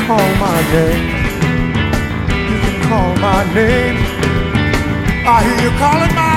call my name. You can call my name. I hear you calling my